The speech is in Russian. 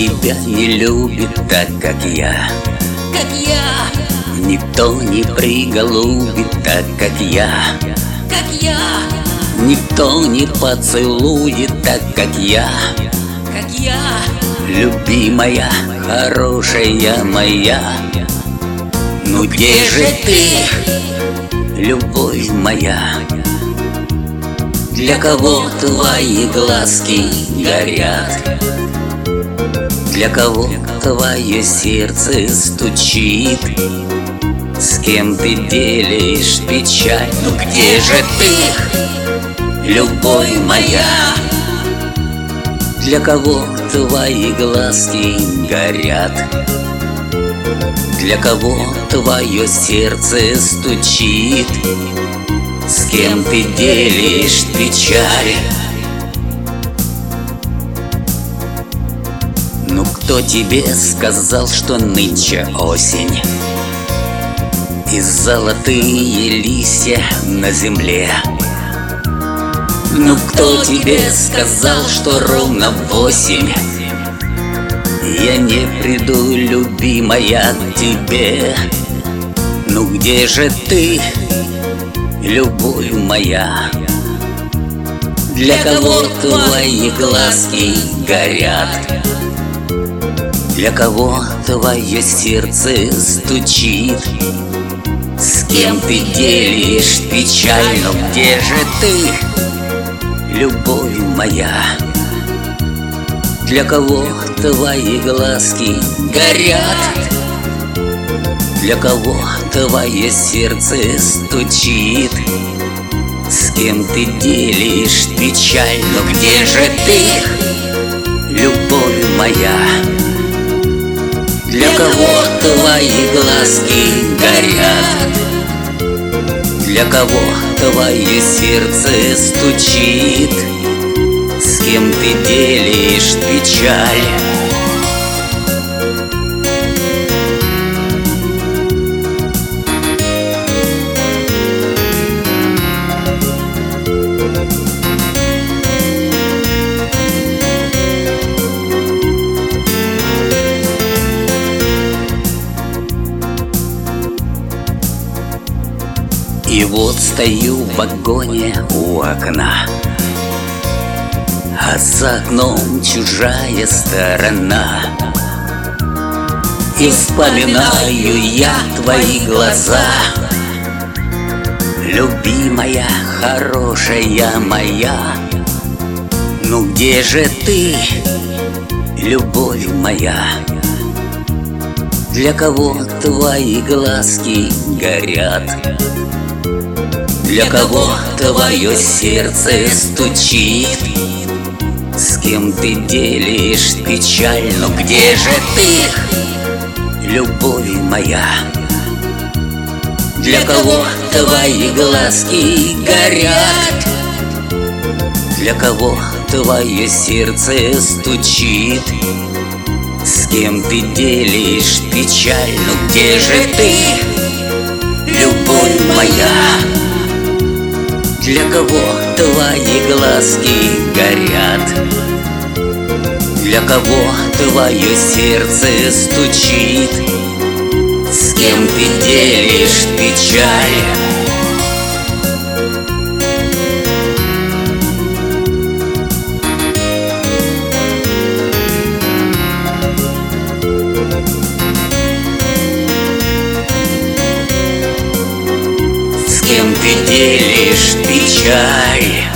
тебя не любит так, как я. Как я, Никто не приголубит так, как я. как я, Никто не поцелует так, как я. как я. Любимая, хорошая моя. Ну где же ты, любовь моя? Для кого твои глазки горят? Для кого твое сердце стучит? С кем ты делишь печаль? Ну где же ты, любовь моя? Для кого твои глазки горят? Для кого твое сердце стучит? С кем ты делишь печаль? Ну кто тебе сказал, что нынче осень? И золотые листья на земле? Ну кто тебе сказал, что ровно в 8 я не приду, любимая, к тебе? Ну где же ты, любовь моя? Для кого твои глазки горят? Для кого твое сердце стучит? С кем ты делишь печаль? Но где же ты, любовь моя? Для кого твои глазки горят? Для кого твое сердце стучит? С кем ты делишь печаль? Но где же ты, любовь моя? Для кого твои глазки горят? Для кого твое сердце стучит? С кем ты делишь печаль? И вот стою в вагоне у окна, а за окном чужая сторона. И вспоминаю я твои глаза, любимая, хорошая моя. Ну где же ты, любовь моя? Для кого твои глазки горят? Для кого твое сердце стучит? С кем ты делишь печаль? Но где же ты, любовь моя? Для кого твои глазки горят? Для кого твое сердце стучит? С кем ты делишь печаль? Ну где же ты, любовь моя? Для кого твои глазки горят? Для кого твое сердце стучит? С кем ты делишь печаль? С кем ты делишь печаль?